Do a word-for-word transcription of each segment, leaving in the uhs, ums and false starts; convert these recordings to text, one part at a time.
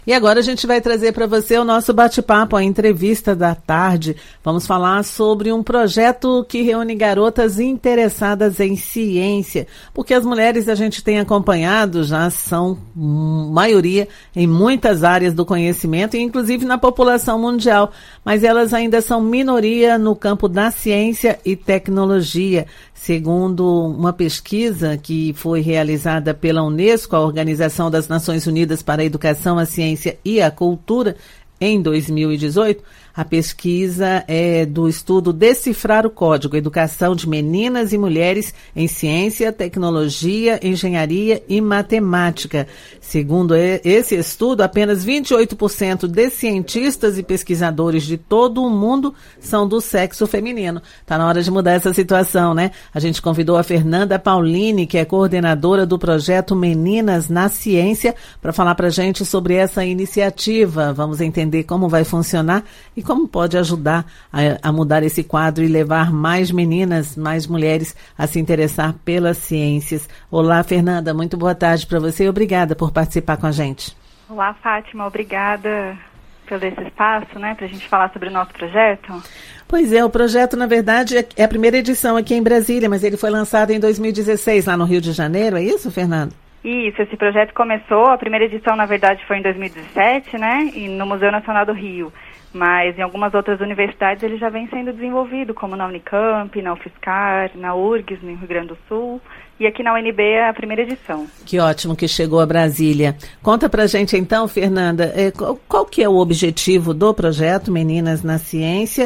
E agora a gente vai trazer para você o nosso bate-papo, a entrevista da tarde. Vamos falar sobre um projeto que reúne garotas interessadas em ciência, porque as mulheres a gente tem acompanhado já são hum, maioria em muitas áreas do conhecimento, inclusive na população mundial, mas elas ainda são minoria no campo da ciência e tecnologia. Segundo uma pesquisa que foi realizada pela Unesco, a Organização das Nações Unidas para a Educação, a Ciência e a Cultura, em dois mil e dezoito, a pesquisa é do estudo Decifrar o Código, Educação de Meninas e Mulheres em Ciência, Tecnologia, Engenharia e Matemática. Segundo esse estudo, apenas vinte e oito por cento de cientistas e pesquisadores de todo o mundo são do sexo feminino. Está na hora de mudar essa situação, né? A gente convidou a Fernanda Paulini, que é coordenadora do projeto Meninas na Ciência, para falar para a gente sobre essa iniciativa. Vamos entender como vai funcionar e como pode ajudar a, a mudar esse quadro e levar mais meninas, mais mulheres a se interessar pelas ciências. Olá, Fernanda, muito boa tarde para você e obrigada por participar com a gente. Olá, Fátima, obrigada pelo esse espaço, né, para a gente falar sobre o nosso projeto. Pois é, o projeto, na verdade, é a primeira edição aqui em Brasília, mas ele foi lançado em dois mil e dezesseis, lá no Rio de Janeiro, é isso, Fernanda? Isso, esse projeto começou, a primeira edição, na verdade, foi em dois mil e dezessete, né, e no Museu Nacional do Rio. Mas em algumas outras universidades ele já vem sendo desenvolvido, como na Unicamp, na UFSCar, na U R G S, no Rio Grande do Sul, e aqui na U N B é a primeira edição. Que ótimo que chegou a Brasília. Conta pra gente então, Fernanda, é, qual, qual que é o objetivo do projeto Meninas na Ciência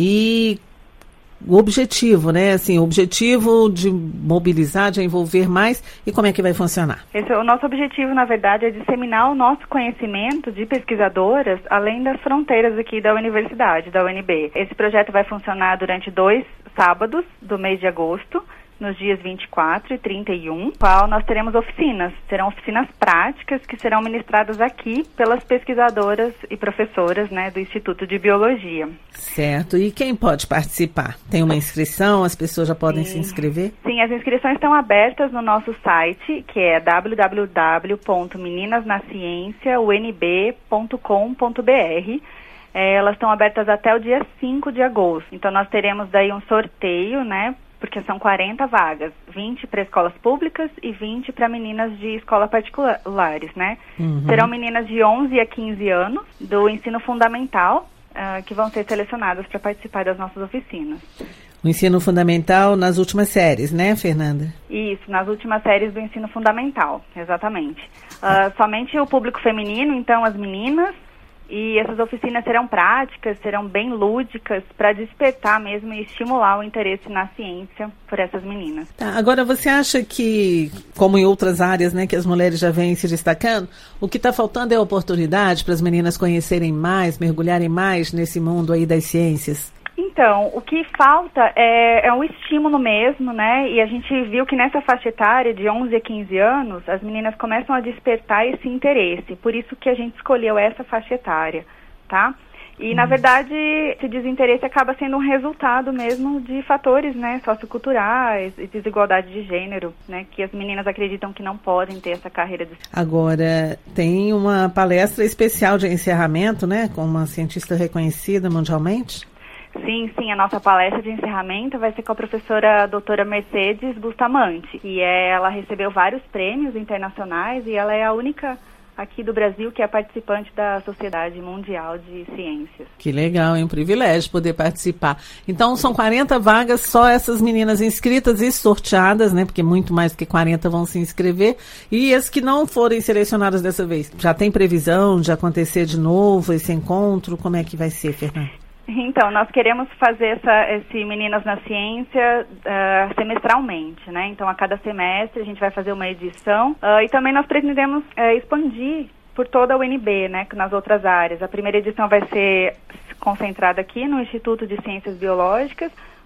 e o objetivo, né? Assim, o objetivo de mobilizar, de envolver mais, e como é que vai funcionar? Esse, o nosso objetivo, na verdade, é disseminar o nosso conhecimento de pesquisadoras além das fronteiras aqui da universidade, da U N B. Esse projeto vai funcionar durante dois sábados do mês de agosto, nos dias vinte e quatro e trinta e um, qual nós teremos oficinas. Serão oficinas práticas que serão ministradas aqui pelas pesquisadoras e professoras, né, do Instituto de Biologia. Certo. E quem pode participar? Tem uma inscrição? As pessoas já podem Sim. se inscrever? Sim, as inscrições estão abertas no nosso site, que é w w w ponto meninas na ciência u n b ponto com ponto b r. É, elas estão abertas até o dia cinco de agosto. Então, nós teremos daí um sorteio, né, porque são quarenta vagas, vinte para escolas públicas e vinte para meninas de escola particulares, né? Uhum. Serão meninas de onze a quinze anos do ensino fundamental uh, que vão ser selecionadas para participar das nossas oficinas. O ensino fundamental nas últimas séries, né, Fernanda? Isso, nas últimas séries do ensino fundamental, exatamente. Uh, somente o público feminino, então as meninas. E essas oficinas serão práticas, serão bem lúdicas, para despertar mesmo e estimular o interesse na ciência por essas meninas. Tá, agora, você acha que, como em outras áreas, né, que as mulheres já vêm se destacando, o que está faltando é oportunidade para as meninas conhecerem mais, mergulharem mais nesse mundo aí das ciências? Então, o que falta é, é um estímulo mesmo, né? E a gente viu que nessa faixa etária de onze a quinze anos, as meninas começam a despertar esse interesse. Por isso que a gente escolheu essa faixa etária, tá? E, hum. na verdade, esse desinteresse acaba sendo um resultado mesmo de fatores, né, socioculturais e desigualdade de gênero, né? Que as meninas acreditam que não podem ter essa carreira de... Agora, tem uma palestra especial de encerramento, né? Com uma cientista reconhecida mundialmente? Sim, sim, a nossa palestra de encerramento vai ser com a professora doutora Mercedes Bustamante, e é, ela recebeu vários prêmios internacionais e ela é a única aqui do Brasil que é participante da Sociedade Mundial de Ciências. Que legal, é um privilégio poder participar. Então, são quarenta vagas, só essas meninas inscritas e sorteadas, né, porque muito mais do que quarenta vão se inscrever, e as que não forem selecionadas dessa vez, já tem previsão de acontecer de novo esse encontro? Como é que vai ser, Fernanda? Então, nós queremos fazer essa, esse Meninas na Ciência uh, semestralmente, né? Então, a cada semestre a gente vai fazer uma edição uh, e também nós pretendemos uh, expandir por toda a U N B, né? Nas outras áreas. A primeira edição vai ser concentrada aqui no Instituto de Ciências Biológicas,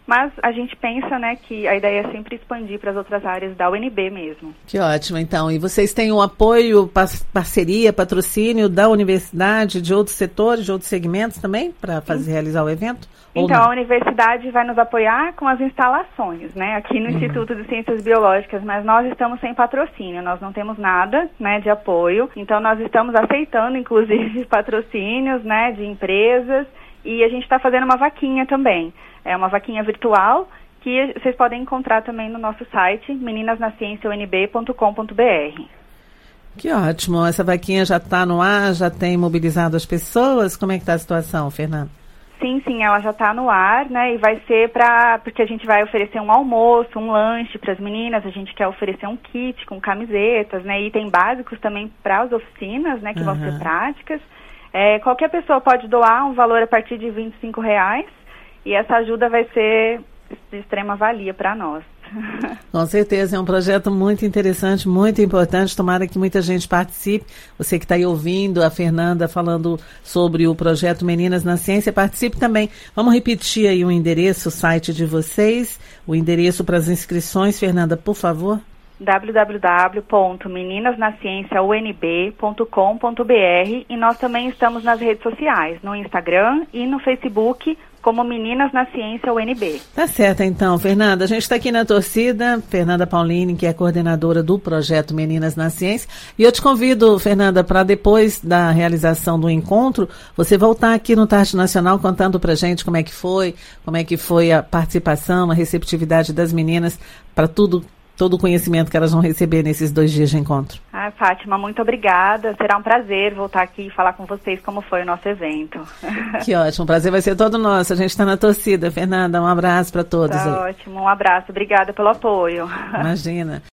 mas a gente pensa, né, que a ideia é sempre expandir para as outras áreas da U N B mesmo. Que ótimo, então. E vocês têm o apoio, parceria, patrocínio da universidade, de outros setores, de outros segmentos também, para fazer realizar o evento? Então, a universidade vai nos apoiar com as instalações, né, aqui no uhum. Instituto de Ciências Biológicas, mas nós estamos sem patrocínio, nós não temos nada, né, de apoio, então nós estamos aceitando, inclusive, patrocínios, né, de empresas, e a gente está fazendo uma vaquinha também, é uma vaquinha virtual, que vocês podem encontrar também no nosso site, meninas na ciência u n b ponto com ponto b r. Que ótimo, essa vaquinha já está no ar, já tem mobilizado as pessoas, como é que está a situação, Fernanda? Sim, sim, ela já está no ar, né, e vai ser para, porque a gente vai oferecer um almoço, um lanche para as meninas, a gente quer oferecer um kit com camisetas, né, item básicos também para as oficinas, né, que uhum. vão ser práticas. É, qualquer pessoa pode doar um valor a partir de vinte e cinco reais, e essa ajuda vai ser de extrema valia para nós. Com certeza, é um projeto muito interessante, muito importante, tomara que muita gente participe. Você que está aí ouvindo a Fernanda falando sobre o projeto Meninas na Ciência, participe também. Vamos repetir aí o endereço, o site de vocês, o endereço para as inscrições, Fernanda, por favor. w w w ponto meninas na ciência u n b ponto com ponto b r e nós também estamos nas redes sociais, no Instagram e no Facebook, como Meninas na Ciência U N B. Tá certo, então, Fernanda. A gente está aqui na torcida, Fernanda Paulini, que é coordenadora do projeto Meninas na Ciência. E eu te convido, Fernanda, para depois da realização do encontro, você voltar aqui no Tarde Nacional contando pra gente como é que foi, como é que foi a participação, a receptividade das meninas para tudo, todo o conhecimento que elas vão receber nesses dois dias de encontro. Ah, Fátima, muito obrigada. Será um prazer voltar aqui e falar com vocês como foi o nosso evento. Que ótimo, o prazer vai ser todo nosso. A gente está na torcida, Fernanda. Um abraço para todos. Tá aí. Ótimo, um abraço. Obrigada pelo apoio. Imagina.